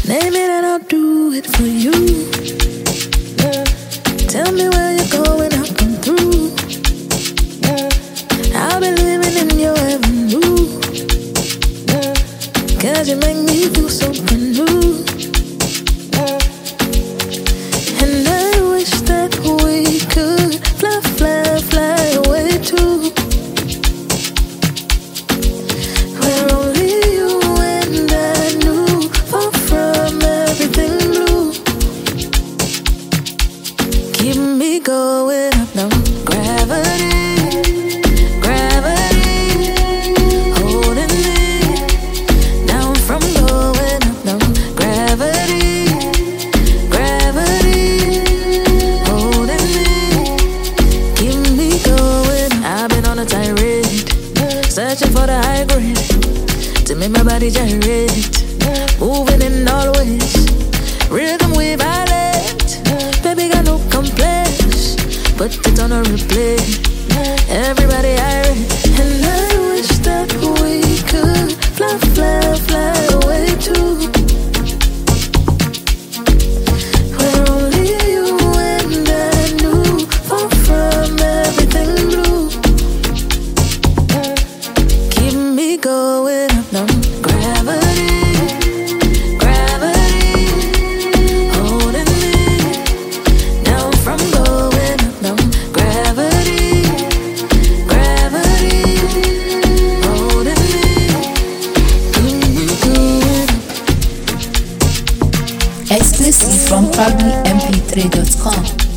Name it and I'll do it for you. Tell me where you're going, I'll come through. I'll be living in your avenue. Cause you make me feel so brand new. And I wish that we could fly, fly, fly away too. Where only you and I knew, far from everything blue. Keep me going up now, gravity. Searching for the high grade to make my body gyrate, moving in all ways, rhythm we violate. Baby got no complaints, put it on a replay. Everybody irate, and I wish that we could fly, fly, fly away too. Where only you and I knew, far from everything blue. Going up now, gravity, gravity, holding me down from going up now, gravity, gravity, holding me Exclusive from PabloMP3.com.